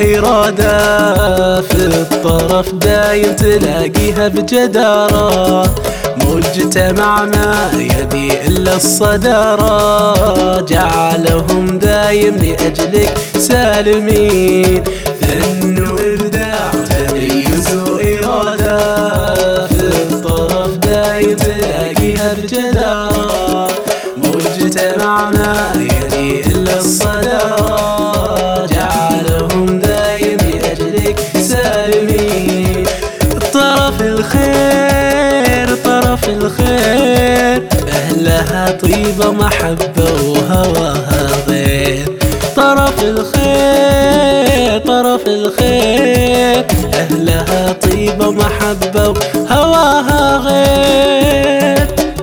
إرادة، في الطرف دايم تلاقيها بجدارة. مجتمع ما يبي إلا الصدارة، جعلهم دايم لأجلك سالمين. فن وإبداع تميز وإرادة، في الطرف دايم تلاقيها بجدارة. مجتمع ما يبي إلا الصدارة، جعلهم دايم لأجلك سالمين. طرف الخير طرف الخير، أهلها طيبة محبة وهواها غير. طرف الخير طرف الخير، أهلها طيبة محبة وهواها غير.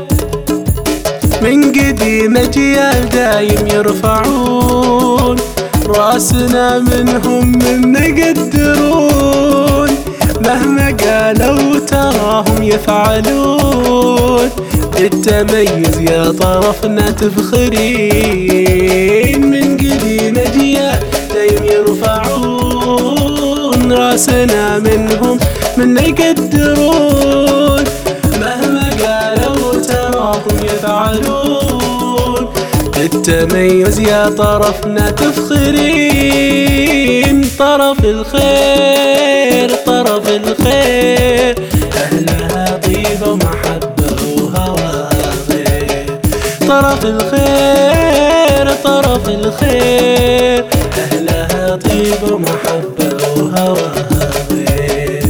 من قديم أجيال دايم يرفعون راسنا، منهم من يقدرون. مهما قالوا تراهم يفعلون، بالتميز يا طرفنا تفخرين. من قديم أجيال دايم يرفعون راسنا، منهم من يقدرون. مهما قالوا تراهم يفعلون، بالتميز يا طرفنا تفخرين. طرف الخير طرف الخير، أهلها طيبة ومحبة وهواها غير. طرف الخير طرف الخير، أهلها طيبة ومحبة وهواها غير.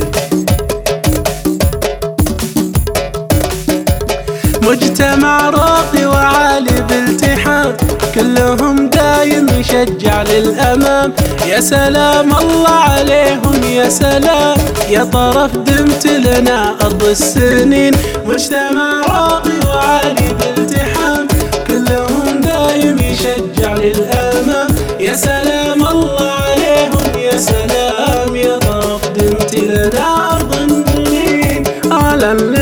مجتمع راقي وعالي بالتحام، كلهم دايم يشجع للأمام. يا سلام الله عليهم يا سلام، يا طرف دمت لنا أرض السنين. مجتمع راقي وعالي بالتحام، كلهم دايم يشجع للأمام. يا سلام الله عليهم يا سلام، يا طرف دمت لنا أرض السنين.